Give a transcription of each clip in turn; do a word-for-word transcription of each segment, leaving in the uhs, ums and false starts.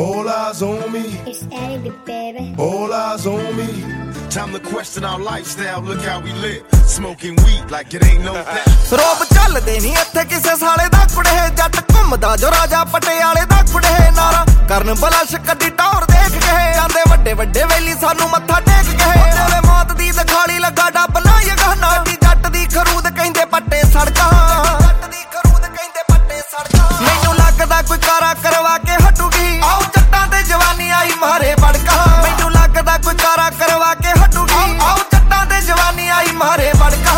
All eyes on me. It's Eddie, baby. All eyes on me. Time to question our lifestyle. Look how we live. Smoking weed like it ain't no doubt. ਰੋਬ ਚੱਲਦੇ ਨਹੀਂ ਇੱਥੇ ਕਿਸੇ ਸਾਲੇ ਦਾ ਕੁੜੇ ਜੱਟ ਘੁੰਮਦਾ ਜੋ ਰਾਜਾ ਪਟਿਆਲੇ ਦਾ ਕੁੜੇ ਨਾਰਾ ਕਰਨ ਬਲਸ਼ ਕੱਢੀ ਟੌਰ ਦੇਖ ਗਏ ਜਾਂਦੇ ਵੱਡੇ ਵੱਡੇ ਵੇਲੀ ਸਾਨੂੰ ਮੱਥਾ ਟੇਕ ਗਏ ਉਹਦੇ ਮੌਤ ਦੀ ਦਿਖਾਲੀ ਲੱਗਾ ਡੱਬ ਨਾ ਯਗਾਨਾ ਜੱਟ ਦੀ ਖਰੂਦ ਕਹਿੰਦੇ ਪੱਟੇ ਸੜਕਾਂ ਜੱਟ ਦੀ ਖਰੂਦ ਕਹਿੰਦੇ ਪੱਟੇ ਸੜਕਾਂ ਮੈਨੂੰ ਲੱਗਦਾ ਕੋਈ ਕਾਰਾ ਕਰਵਾ ਕੇ ਹਟੂਗੀ ਆਓ ਜੱਟਾਂ ਤੇ ਜਵਾਨੀ ਆਈ ਮਾਰੇ ਬੜਕਾ ਮੈਨੂੰ ਲੱਗਦਾ ਕੋਈ ਕਾਰਾ ਕਰਵਾ ਕੇ ਹਟੂਗੀ ਆਓ ਜੱਟਾਂ ਤੇ ਜਵਾਨੀ ਆਈ ਮਾਰੇ ਬੜਕਾ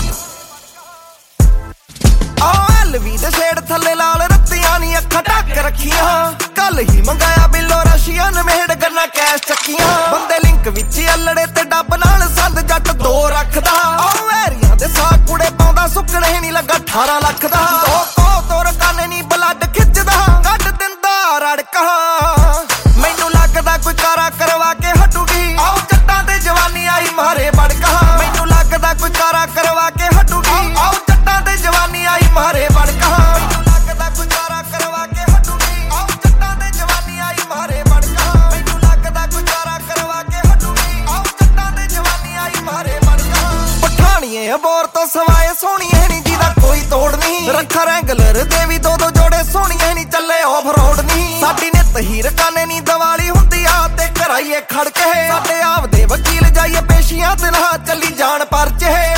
ਐਲਵੀ ਦੇ ਛੇੜ ਥੱਲੇ ਲਾਲ ਰੱਤੀਆਂ ਨੀ ਅੱਖਾਂ ਢੱਕ ਰੱਖੀਆਂ ਕੱਲ ਹੀ ਮੰਗਾਇਆ ਬਿੱਲੋ ਰਸ਼ੀਅਨ ਮੇੜ ਗੰਨਾ ਕੈਸ਼ ਚੱਕੀਆਂ ਬੰਦੇ ਲਿੰਕ ਵਿੱਚ ਅਲੜੇ ਤੇ ਡੱਬ ਨਾਲ ਸੰਦ ਜੱਟ ਦੋ ਰੱਖਦਾ ਉਹ ਵੈਰੀਆਂ ਦੇ ਸਾਹ ਕੁੜੇ ਪਾਉਂਦਾ ਸੁੱਕਣੇ ਨੀ ਲੱਗਾ ਅਠਾਰਾਂ ਲੱਖ ਦਾ ਦੋ ਕੋ ਤੋਰ ਕਾਨੇ ਨੀ ਬਲੱਡ ਖਿੱਚਦਾ ਕੱਢ ਦਿੰਦਾ ਰੜਕਾ ਮੈਨੂੰ ਲੱਗਦਾ ਕੋਈ ਕਾਰਾ ਕਰਵਾ ਕੇ ਹਟੂਗੀ ਆਓ ਜੱਟਾਂ ਤੇ ਜਵਾਨੀ ਆਈ ਮਾਰੇ ਬੜਕਾ ਮੈਨੂੰ ਲੱਗਦਾ ਕੋਈ ਕਾਰਾ ਕਰਵਾ ਕੇ ਹਟੂਗੀ ਆਓ ਜੱਟਾਂ ਤੇ ਜਵਾਨੀ ਆਈ ਮਾਰੇ ਬੜਕਾ ਮੈਨੂੰ ਲੱਗਦਾ ਕੋਈ ਕਾਰਾ ਕਰਵਾ ਕੇ ਹਟੂਗੀ ਆਓ ਜੱਟਾਂ ਤੇ ਜਵਾਨੀ ਆਈ ਮਾਰੇ ਬੜਕਾ ਮੈਨੂੰ ਲੱਗਦਾ ਕੋਈ ਕਾਰਾ ਕਰਵਾ ਕੇ ਹਟੂਗੀ ਆਓ ਜੱਟਾਂ ਤੇ ਜਵਾਨੀ ਆਈ ਮਾਰੇ ਬੜਕਾ ਪਠਾਣੀਏ ਬੋਰ ਤੋਂ ਸਵਾਏ ਸੋਹਣੀਏ ਨੀ ਜਿਹਦਾ ਕੋਈ ਤੋੜ ਨਹੀਂ ਰੱਖਾ ਰੈਂਗਲਰ ਦੇ ਵੀ ਦੋ ਦੋ ਜੋੜੇ ਸੋਹਣੀਏ ਨੀ ਚੱਲੇ ਆਫ ਰੋਡ ਨਹੀਂ ਸਾਡੀ ਨਿੱਤ ਹੀਰ ਕਾਨੇ ਨੀ ਦੀਵਾਲੀ ਹੁੰਦੀ ਆ ਤੇ ਕਰਾਈਏ ਖੜ ਕੇ ਸਾਡੇ ਆਪ ਦੇ ਵਕੀਲ ਜਾਈਏ ਪੇਸ਼ੀਆਂ ਤੇ ਨਾ ਚੱਲੀ ਜਾਣ ਪਰਚੇ